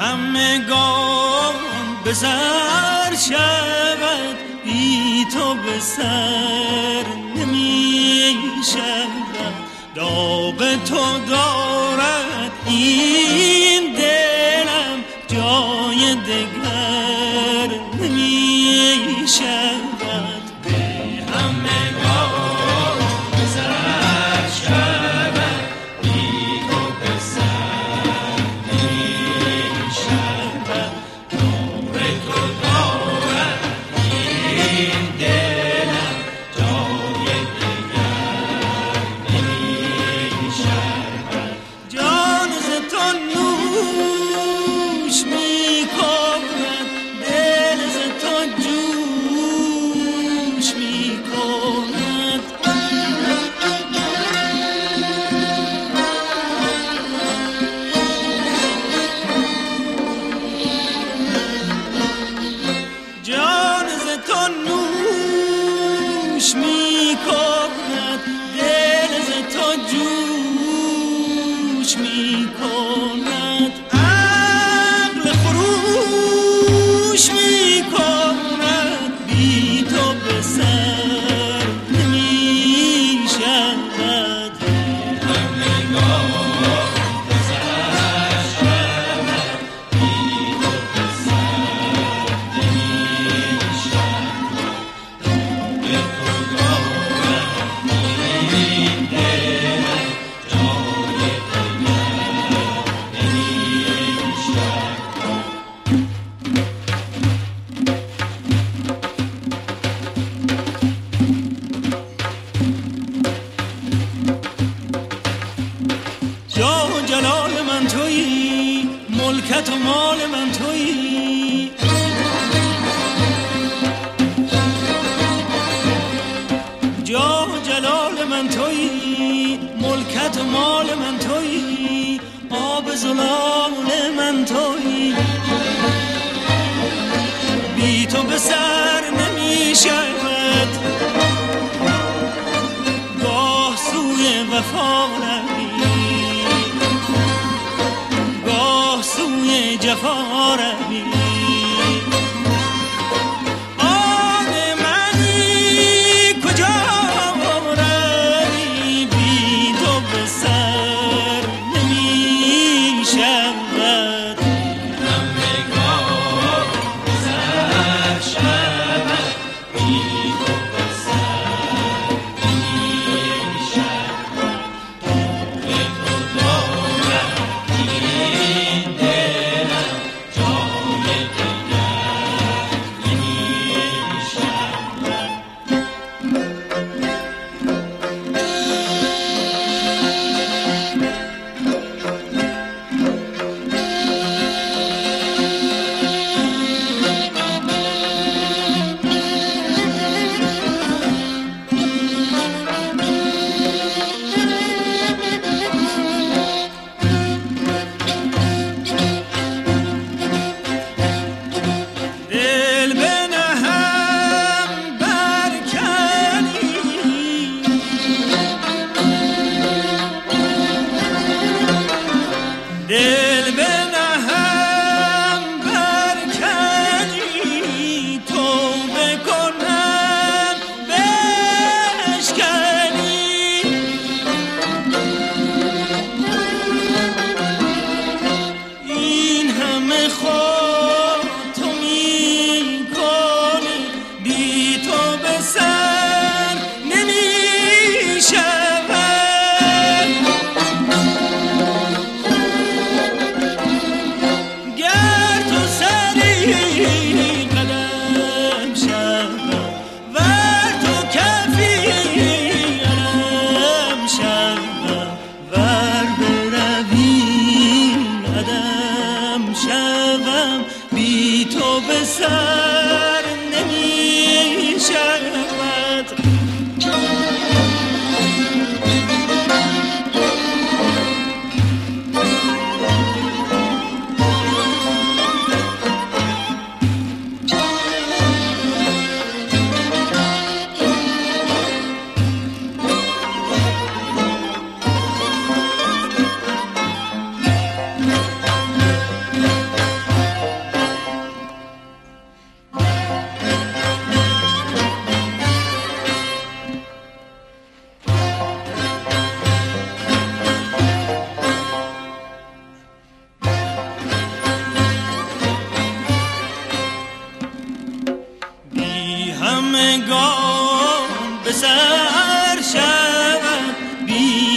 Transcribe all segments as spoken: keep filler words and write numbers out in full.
همگان به سر شود، بی تو به سر نمی شود. داغ تو دارد این دلم، جای دگر نمی شود. به همگان به سر شود، بی تو به سر نمی شود. داغ تو دارد این دلم، جای دگر نمی شود. جان ز تو نوش می کند، دل ز تو جوش می کند. جان ز تو نوش می کند، دل ز تو جوش می کند. عقل خروش می کند، بی تو به سر نمی شود. همگان به سر شود، بی تو به سر نمی شود. داغ تو دارد این دلم، جای دگر نمی شود. جاه و جلال من تویی، ملکت و مال من تویی. جاه و جلال من تویی، ملکت و مال من تویی. آب زلال من تویی، بی تو به سر نمی شود. گاه سوی وفا روی، گاه سوی جفا روی. آن منی کجا روی، بی تو به سر نمی شود. همگان به سر شود، بی تو به سر نمی شود. داغ تو دارد این دلم، جای دگر نمی شود. دل به نهم برکنی، دل به نهم برکنی. توبه کنم بشکنی. این همه خود تو می کنی، بی تو به سر نمی شود. گر تو سری قدم شود، ور تو کفی علم شود. ور بروی قدم شوم، بی تو به سر نمی شود.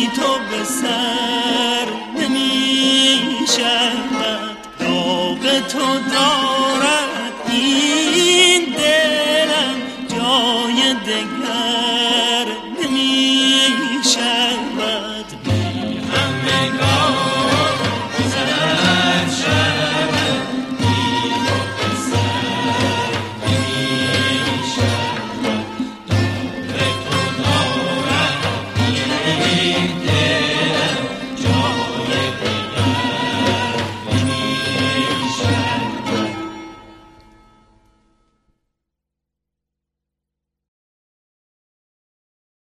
تو به سر نمی شود، داغ تو دارد این دلم جای دگر نمی شود.